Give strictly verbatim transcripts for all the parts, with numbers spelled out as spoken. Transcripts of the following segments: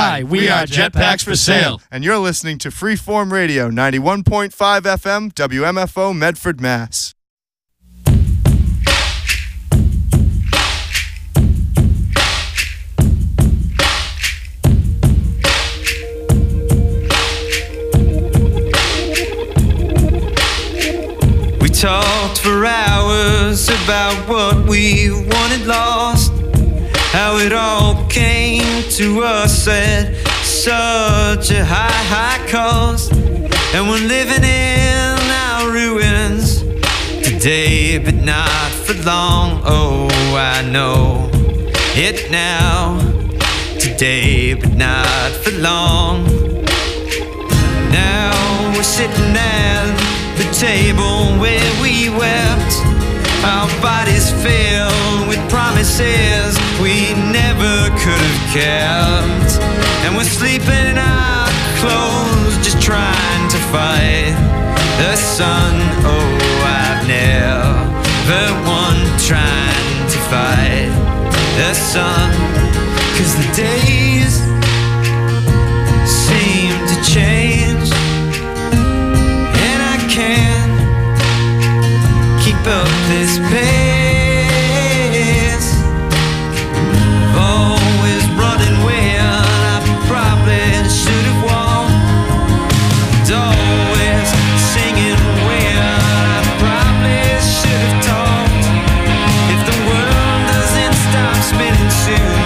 Hi, we are Jetpacks for Sale. And you're listening to Freeform Radio, ninety-one point five F M, W M F O, Medford, Mass. We talked for hours about what we wanted lost, how it all came to us at such a high, high cost. And we're living in our ruins today, but not for long. Oh, I know it now. Today, but not for long. Now we're sitting at the table where we wept, our bodies filled with promises we never could have kept. And we're sleeping in our clothes, just trying to fight the sun. Oh, I've never won trying to fight the sun, 'cause the days seem to change, and I can't keep up this pace. Always running when I probably should have walked. Always singing when I probably should have talked. If the world doesn't stop spinning soon,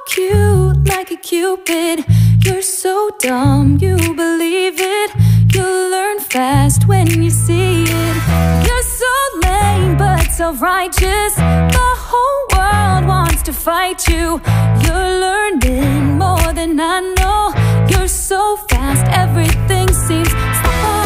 cute, like a cupid. You're so dumb, you believe it. You'll learn fast when you see it. You're so lame, but self-righteous. The whole world wants to fight you. You're learning more than I know. You're so fast, everything seems slow.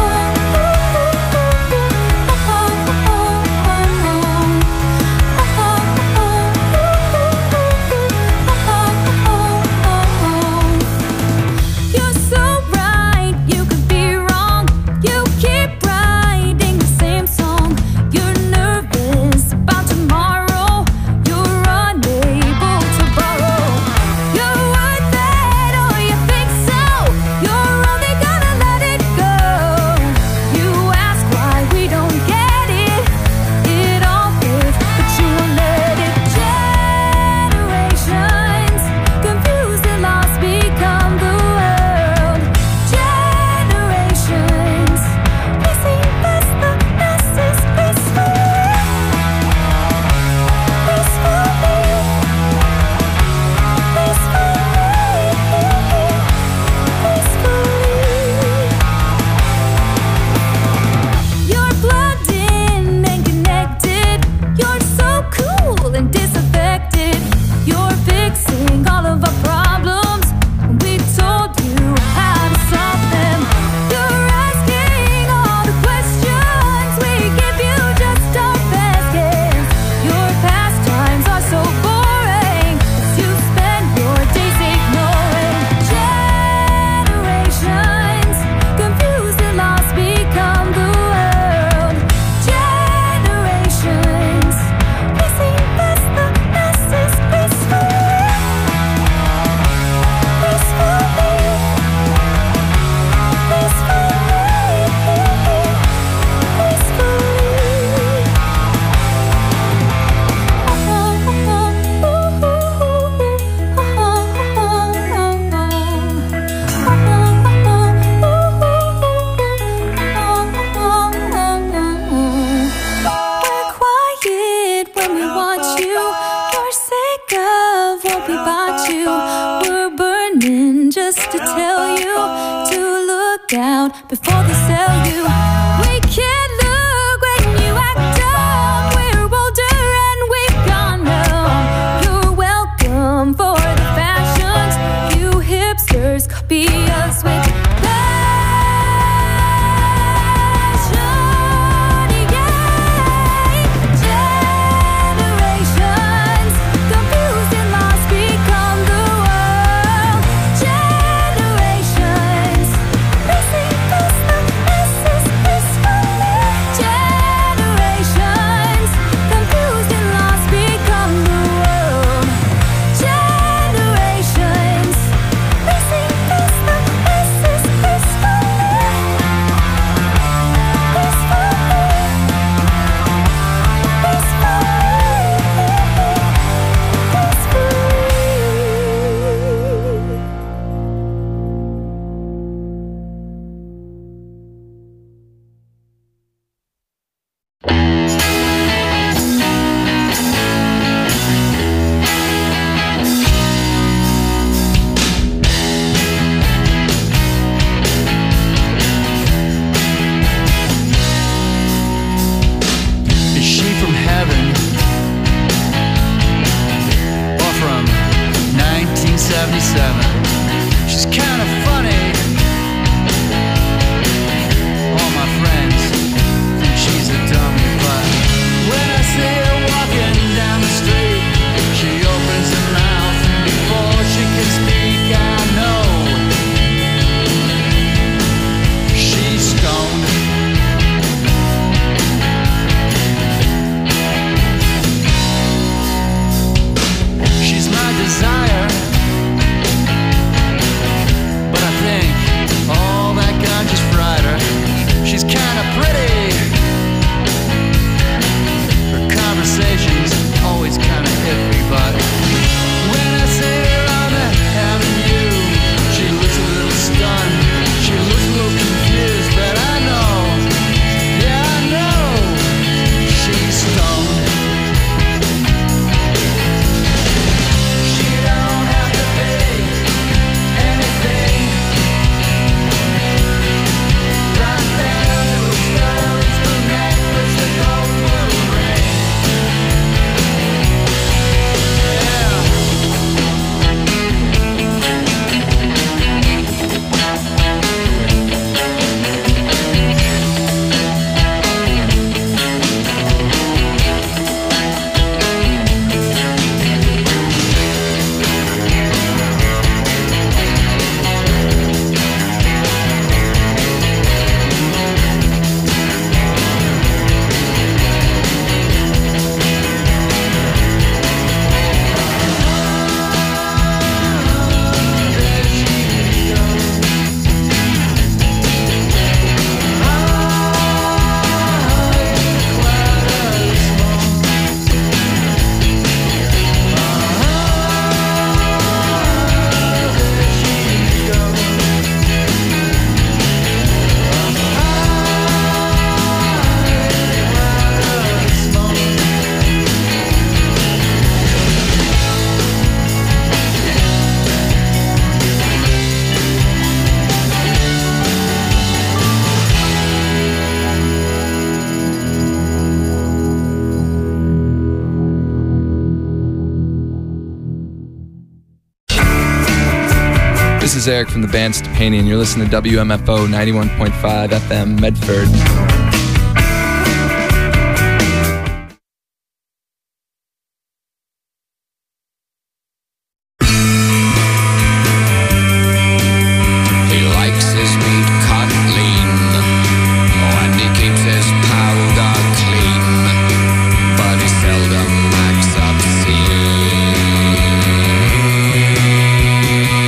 Before they sell you, we can't look when you act up. We're older and we've gone numb. You're welcome for the fashions. You hipsters copy us with passion, yeah. Generations confused and lost become the world. Generations missing this, this is this. is Eric from the band Stupani, and you're listening to W M F O ninety-one point five F M Medford.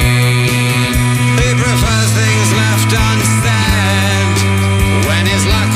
He prefers things left unsaid when his luck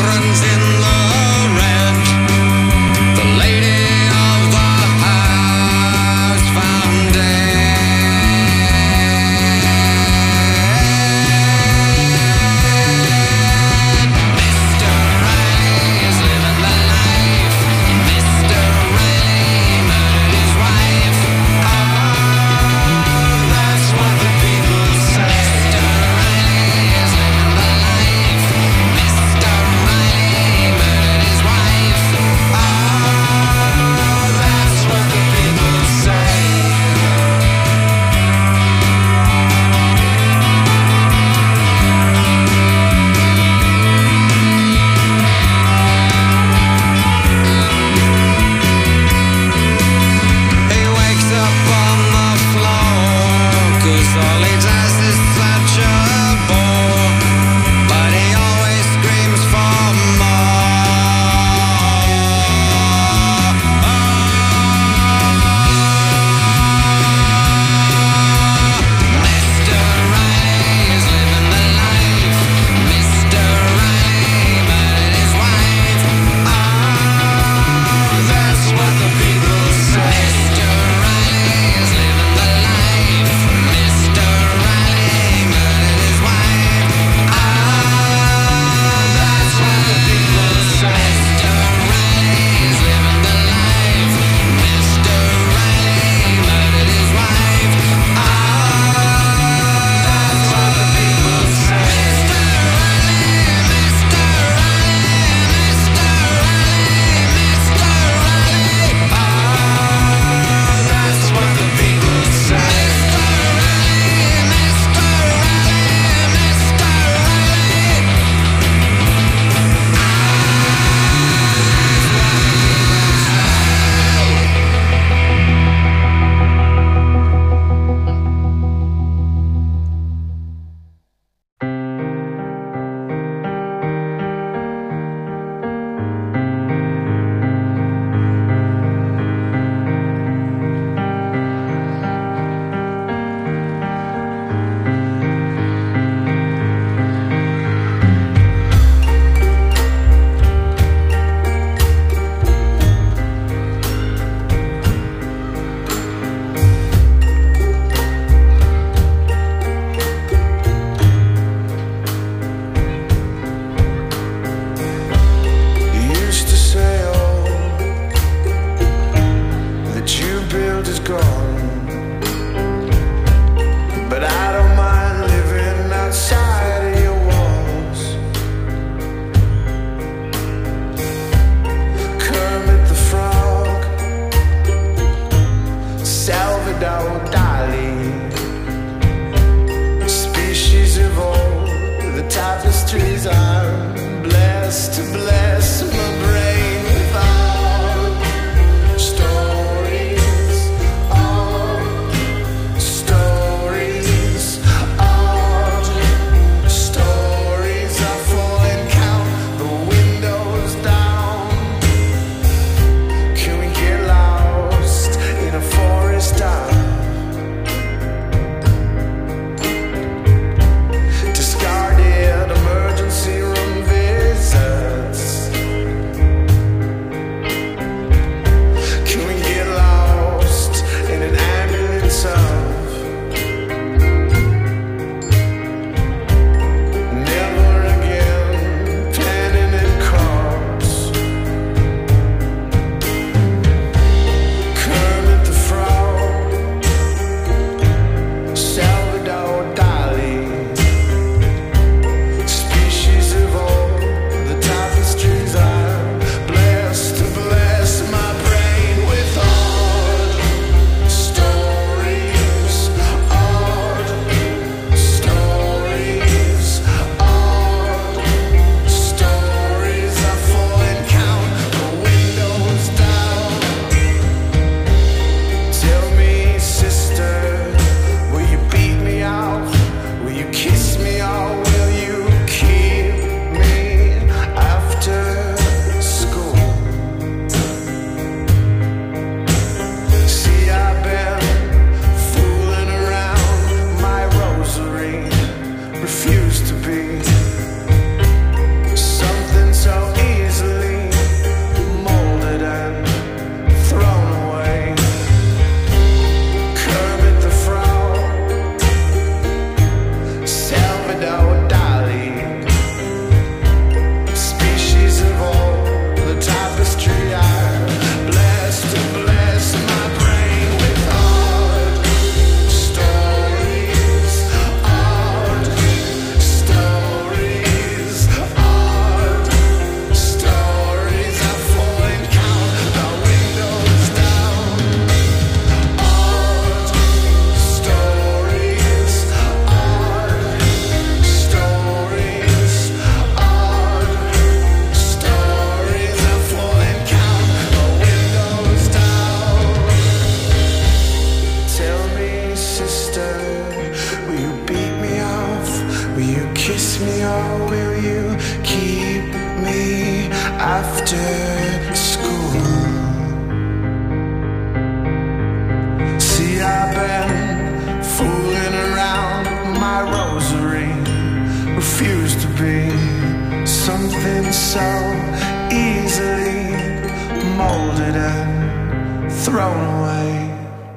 it up, thrown away.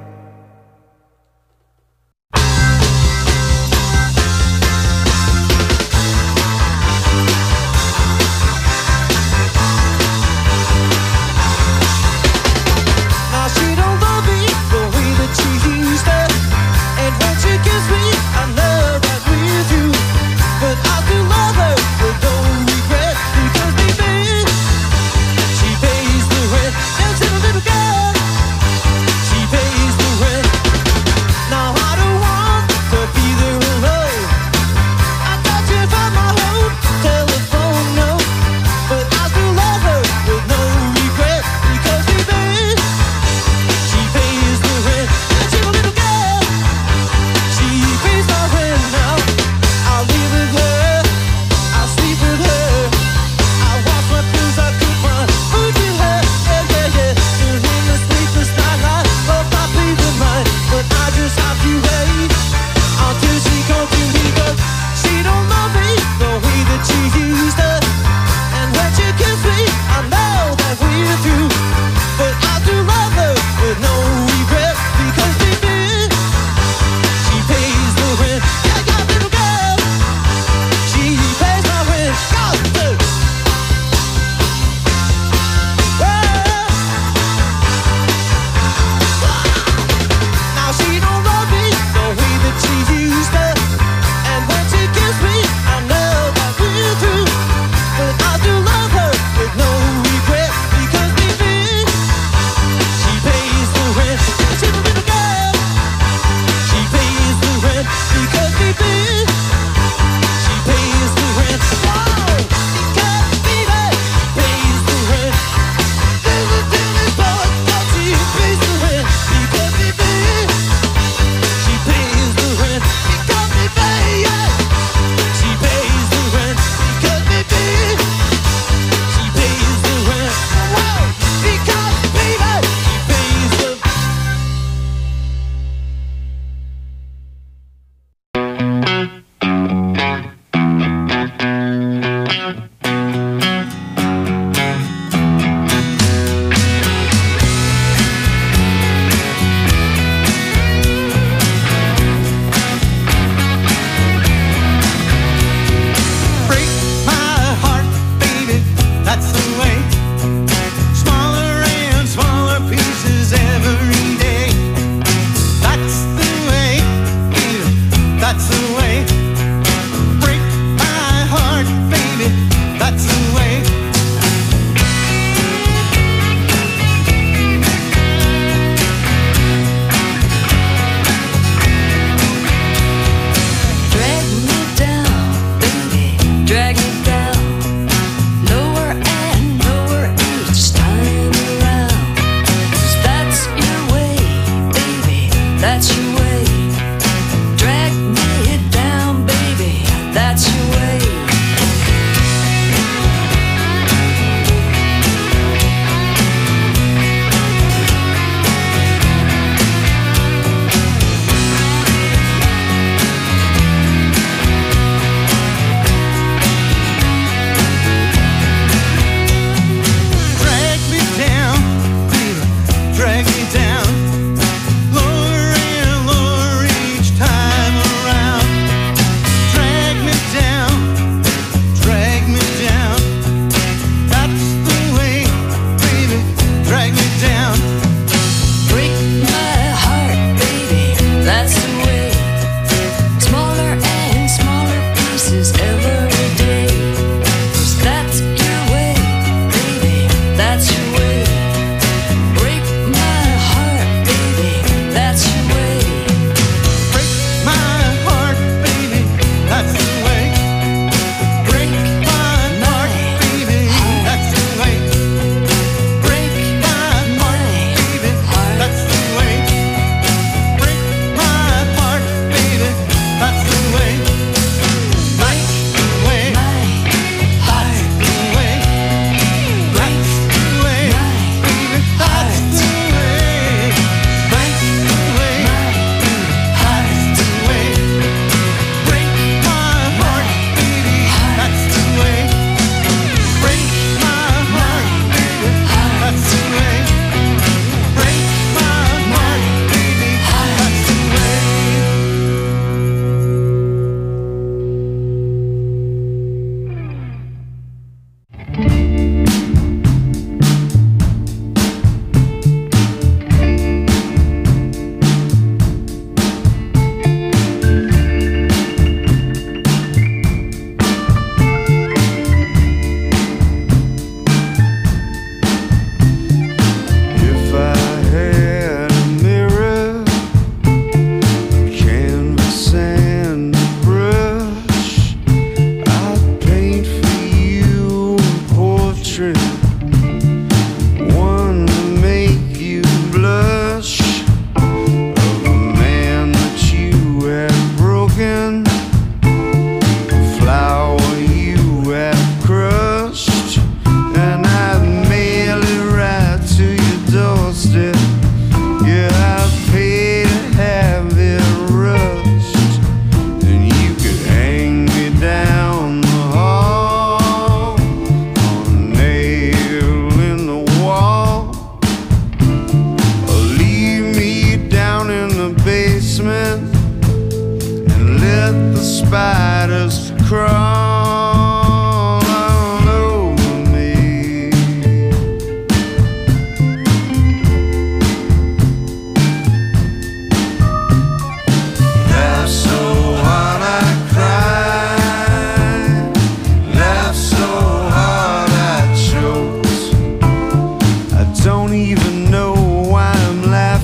Now she don't love me the way that she used to, and when she gives me, I love right with you. But I still love her with no regret, because baby, she pays the rent. Now she's a little girl, she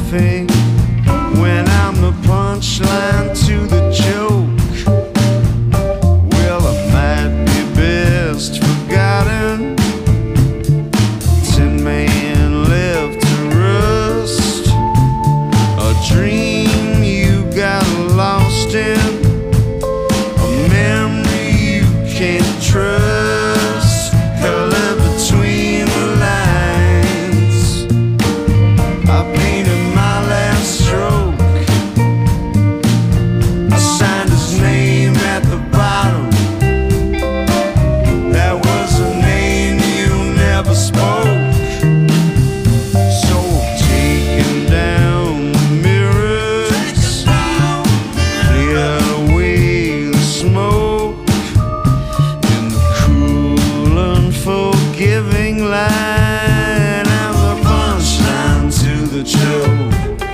laughing when I'm the punchline to the joke. Well, it might be best forgotten. Tin man left to rust. A dream you got lost in. A memory you can't trust. Color between the lines. I painted my last stroke. I signed his name at the bottom. That was a name you never spoke. So taking down the mirrors, cleared away the smoke in the cool, unforgiving light. I'm the punchline to the joke.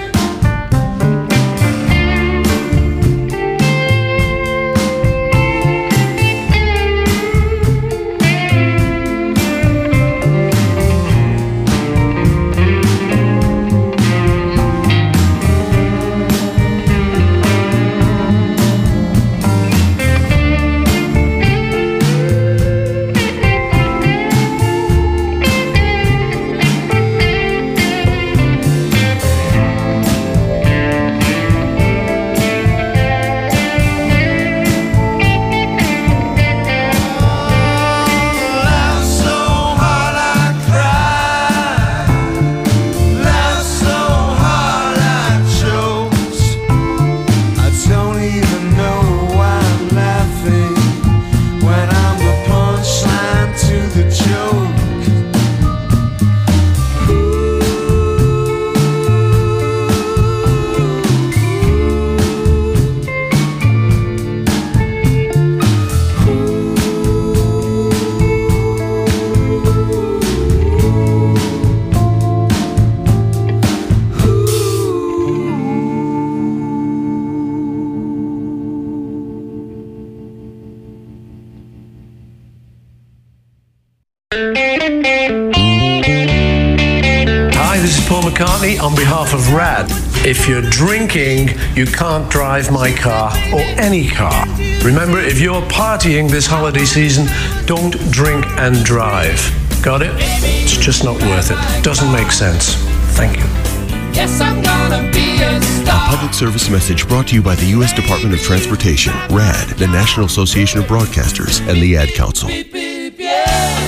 Laugh so hard I cried. Laugh so hard I choked. I don't even know why I'm laughing when I'm the punchline to the joke. Hi, this is Paul McCartney on behalf of RAD. If you're drinking, you can't drive my car or any car. Remember, if you're partying this holiday season, don't drink and drive. Got it? It's just not worth it. Doesn't make sense. Thank you. Yes, I'm gonna be a star. Public service message brought to you by the U S Department of Transportation, RAD, the National Association of Broadcasters, and the Ad Council. Beep, beep, yeah.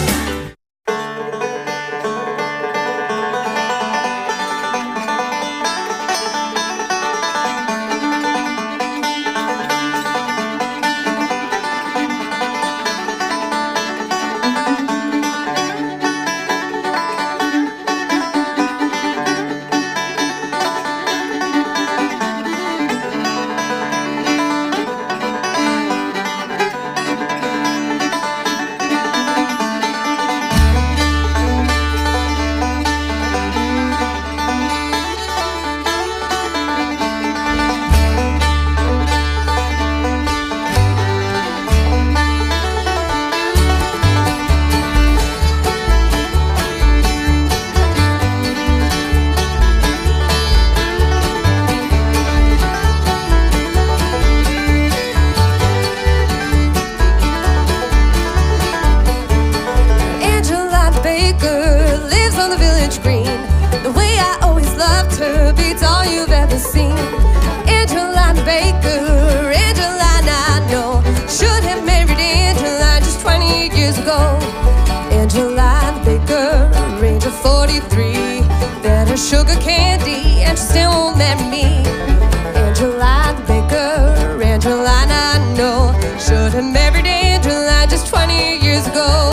Angela Baker lives on the village green. The way I always loved her beats all you've ever seen. Angela Baker, Angeline I know, should have married Angeline just twenty years ago. Angeline Baker, range of forty-three, fed her sugar candy and she still won't marry me. Angeline Baker, Angeline I know, should have married Angeline just twenty years ago.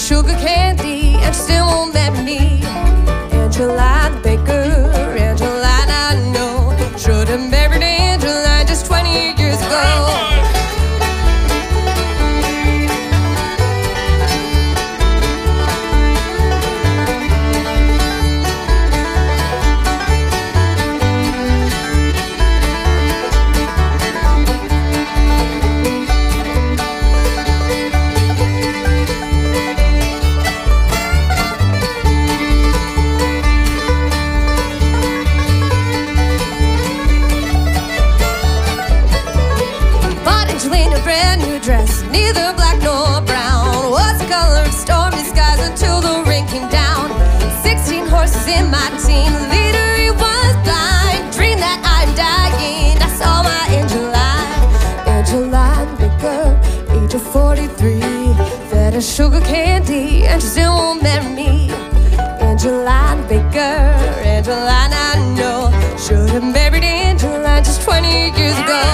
sugar candy, and she still won't marry me. Angeline Baker, Angeline I know, should have married Angeline just twenty years ago. Dress, neither black nor brown, was the color of stormy skies until the rain came down. Sixteen horses in my team, the leader he was blind. Dreamed that I'm dying, I saw my Angeline, Angeline Baker, age of forty-three. Fed her sugar candy, and she still won't marry me. Angeline Baker, Angeline I know, should have married Angeline just twenty years ago.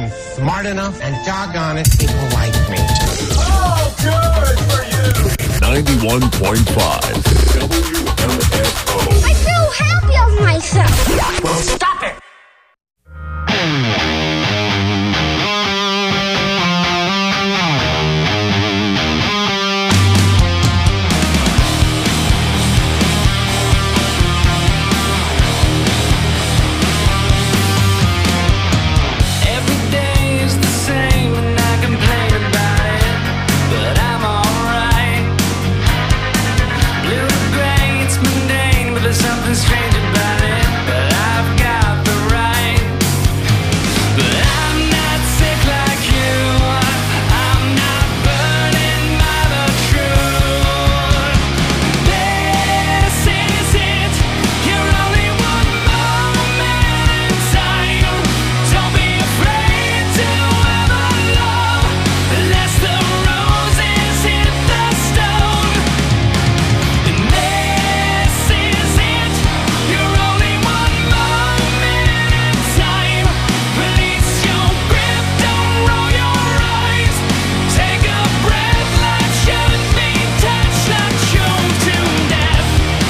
I'm smart enough, and doggone it, people like me. Oh, good for you! ninety-one point five W M F O. I feel happy of myself. Well, stop it! Something strange about it, but I've got the right. But I'm not sick like you. I'm not burning by the truth. This is it. You're only one moment in time. Don't be afraid to ever love, unless the roses hit the stone. And this is it. You're only one moment in time. Release your grip, don't roll your eyes. Take a breath, life should be touched, not choked to death.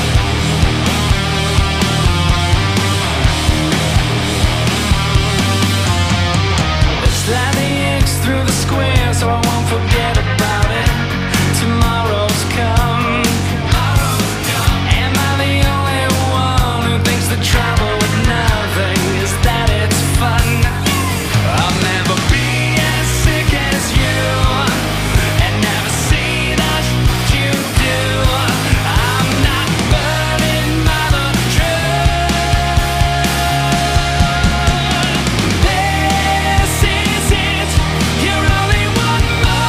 Slide the X through the square so I won't forget about it. Tomorrow's come. Am I the only one who thinks the trouble with nothing is that it's fun? I'll never be as sick as you, and never see the shit you do. I'm not burning by the truth. This is it. You're only one moment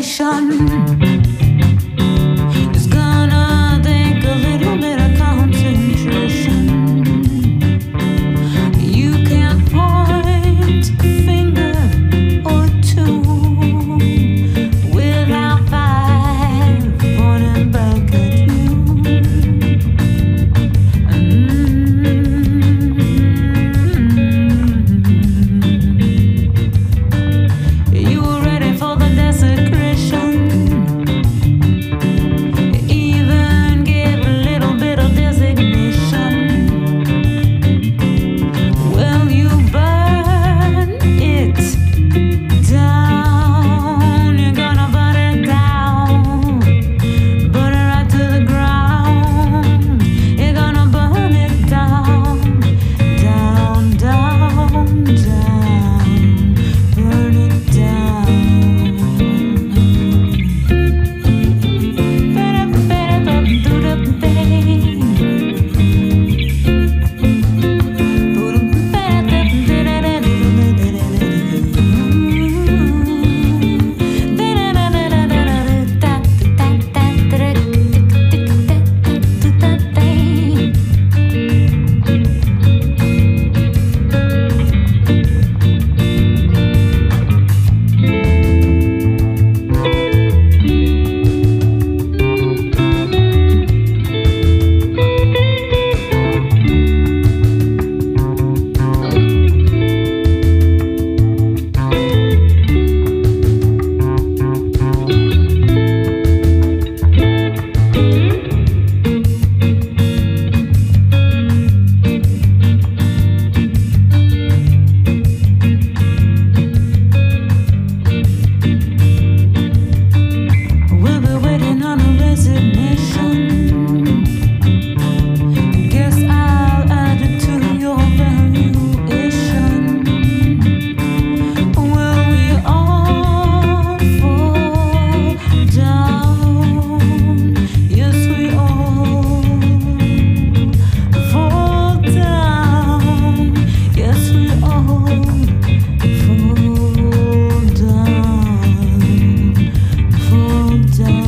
It's gonna take a little bit of concentration. You can't point a finger or two without five pointing back at you. You were ready for the desecration. Even gave a little bit of designation. Well, you burn it down. You're gonna burn it down. Burn it right to the ground. You're gonna burn it down. Down, down, down. Burn it down. We'll be waiting on a resignation. Guess I'll add it to your valuation. Will we all fall down? Yes, we all fall down. Yes, we all fall down. Fall down.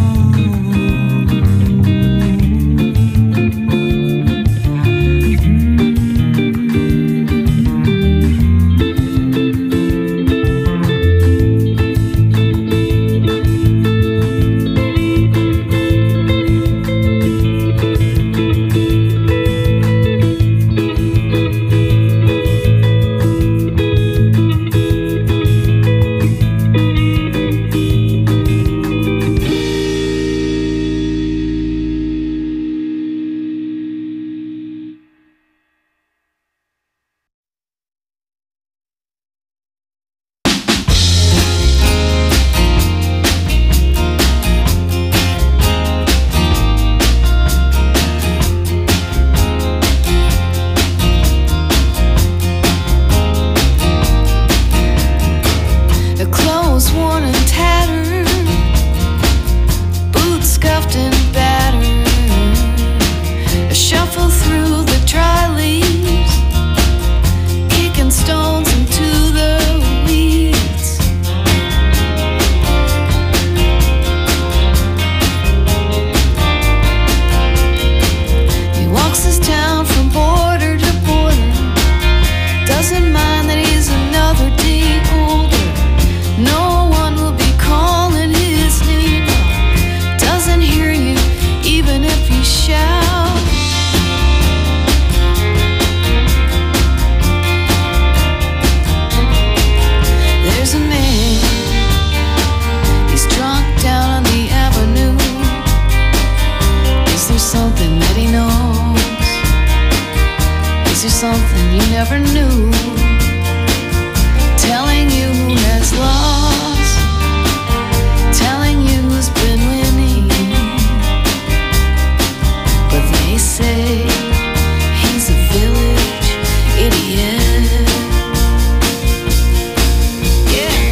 The clothes worn and tattered, boots scuffed and battered. I shuffle through the dry leaves, kicking stones into the weeds. He walks this town from border to border, doesn't mind that he's another day older. No one will be calling his name out. Doesn't hear you even if you shout. There's a man, he's drunk down on the avenue. Is there something that he knows? Is there something you never knew? Telling you who has lost, telling you who's been winning. But they say he's a village idiot. Yeah.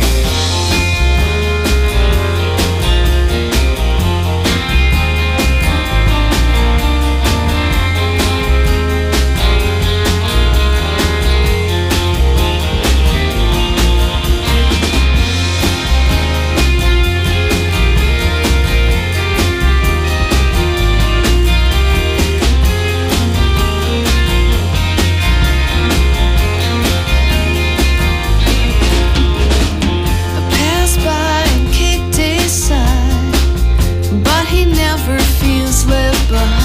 left behind.